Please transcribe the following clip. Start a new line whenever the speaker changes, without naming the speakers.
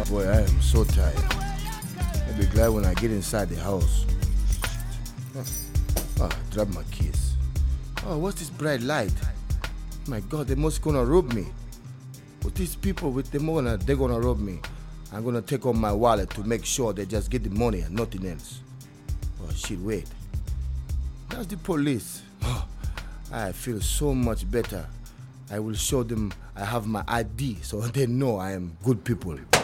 Boy, I am so tired. I'll be glad when I get inside the house. Drop my keys. Oh, what's this bright light? My God, they must gonna rob me. With these people, they're gonna rob me. I'm gonna take out my wallet to make sure they just get the money and nothing else. Oh shit, wait. That's the police. Oh, I feel so much better. I will show them I have my ID so they know I am good people.